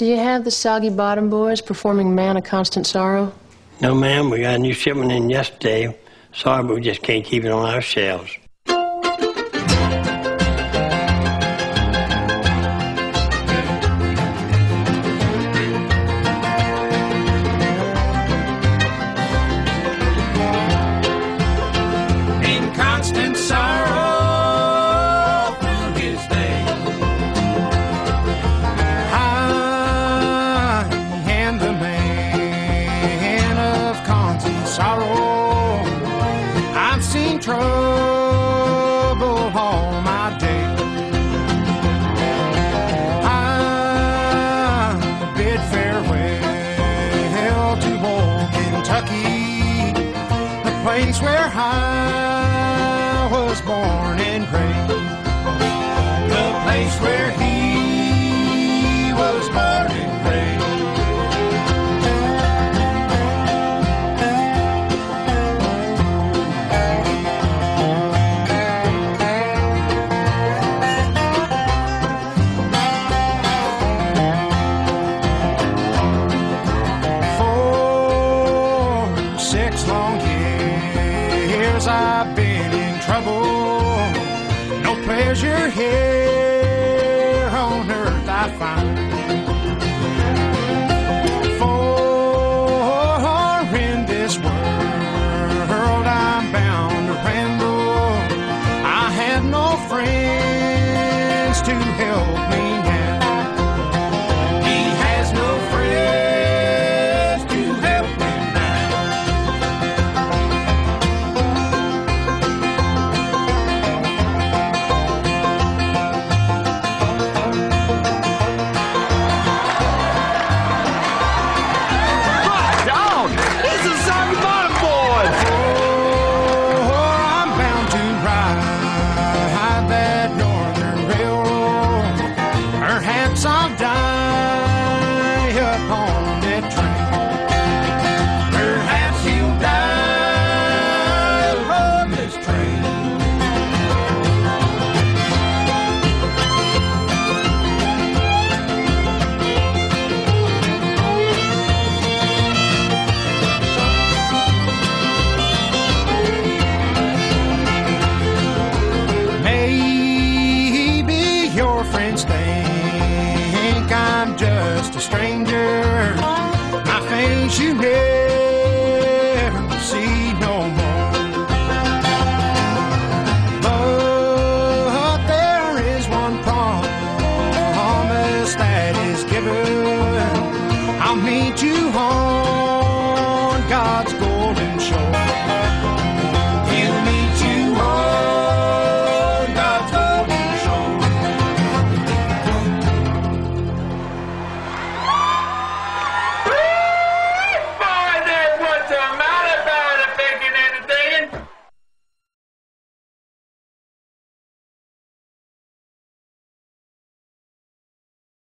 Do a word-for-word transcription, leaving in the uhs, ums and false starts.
Do you have the Soggy Bottom Boys performing Man of Constant Sorrow? No, ma'am. We got a new shipment in yesterday. Sorry, but we just can't keep it on our shelves. In constant sorrow through his days, I am the man of constant sorrow. I've seen trouble all my days. I bid farewell to old Kentucky, the place where I was born and raised, the place where he was born and raised. For six long years I've been in trouble. No pleasure here on earth I find. For in this world I'm bound to ramble. I have no friends to help me now. He has no friends to help me now. Down! This is Soggy Bottom Boys! Oh, I'm bound to ride that northern railroad. Perhaps I'll die upon that train. Perhaps you'll die upon this train. Maybe your friends think I'm just a stranger. My face you never see no more. But there is one promise that is given. I'll meet you home